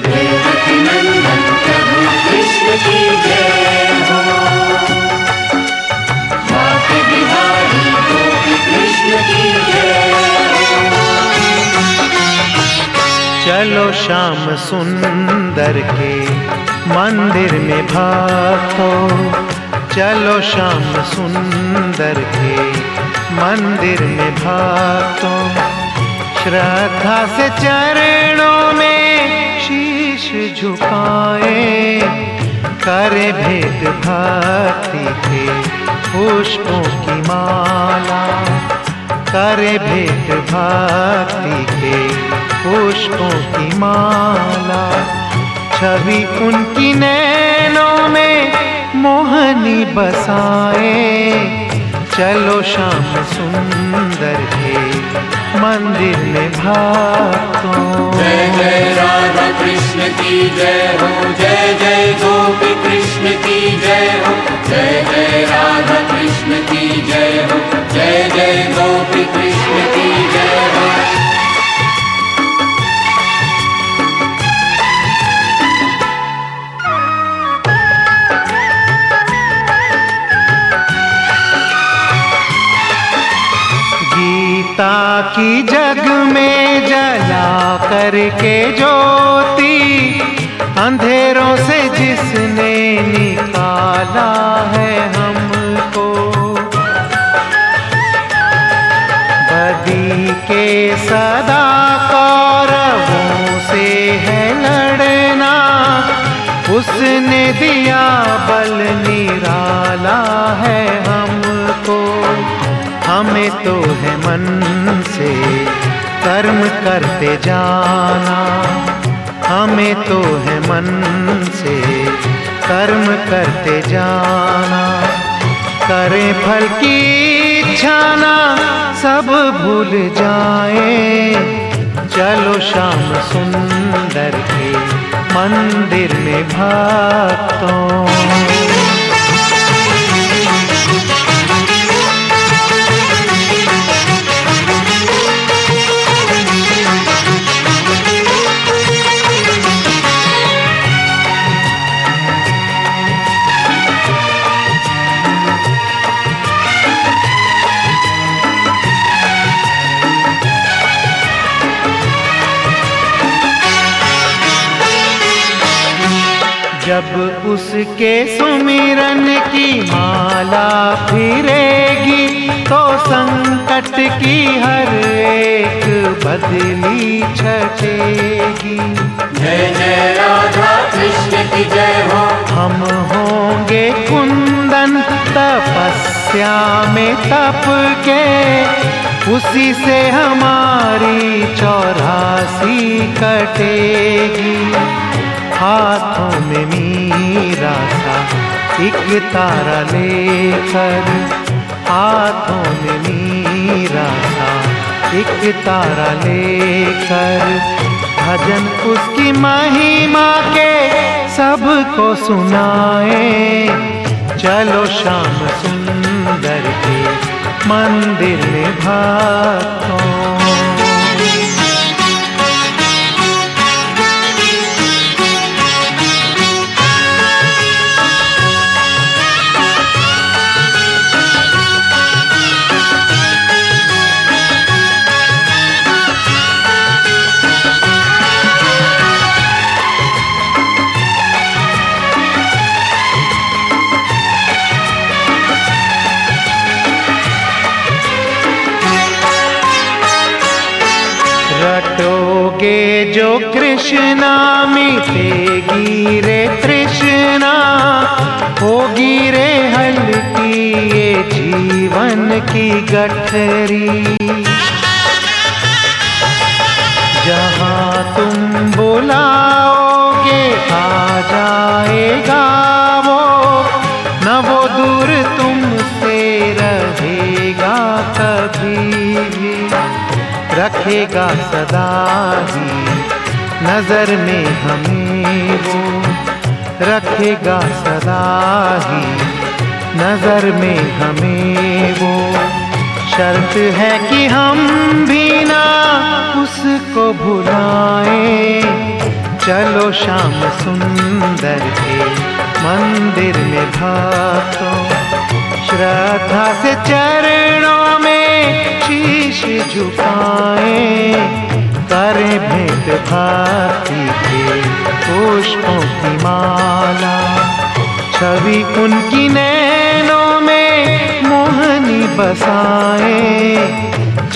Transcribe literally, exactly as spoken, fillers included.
देवकी नंदन प्रभु कृष्ण की जय हो। बाके बिहारी गोपी कृष्ण की जय हो। चलो श्याम सुंदर के मंदिर में भक्तों, चलो श्याम सुंदर के मंदिर में भक्तों, श्रद्धा से चरणों में शीश झुकाए, करे भेंट भक्ति के पुष्पों की माला, करे भेंट भक्ति के पुष्पों की माला। छवि उनकी नैनों में मोहनी बसाए, चलो श्याम सुंदर के मंदिर में भक्तों। जय जय राधा कृष्ण की जय हो, जय जय गोपी कृष्ण की जय हो, जय जय राधा कृष्ण की जय हो, जय जय गोपी कृष्ण की जय हो। गीता की जग में जला करके ज्योति, अंधेरों से जिसने निकाला है हमको, बदी के सदा कौरवों से है लड़ना, उसने दिया बल निराला है हमको। हमें तो है मन से कर्म करते जाना, हमें तो है मन से कर्म करते जाना, करें फल की इच्छा ना सब भूल जाए, चलो श्याम सुंदर के मंदिर में भक्तों। जब उसके सुमिरन की माला फिरेगी, तो संकट की हर एक बदली छटेगी। जय जय राधा कृष्ण की जय हो। हम होंगे कुंदन तपस्या में तप के, उसी से हमारी चौरासी कटेगी। हाथों में मीरा सा एक तारा लेकर, हाथों में मीरा सा एक तारा लेकर, भजन उसकी महिमा के सबको सुनाए, चलो श्याम सुंदर के मंदिर में भक्तों। रटोगे जो कृष्णा मिटेगी रे तृष्णा, होगी रे हल्की ये जीवन की गठरी। जहाँ तुम बुलाओगे आ जाएगा वो, न वो दूर तुमसे रहेगा कभी भी, रखेगा सदा ही नजर में हमें वो, रखेगा सदा ही नजर में हमें वो। शर्त है कि हम भी ना उसको भुलाएं, चलो श्याम सुंदर के मंदिर में भक्तों, श्रद्धा से चरणों में शीश झुकाएं, करें भेंट भक्ति के पुष्पों की माला। छवि उनकी नैनों में मोहनी बसाएं,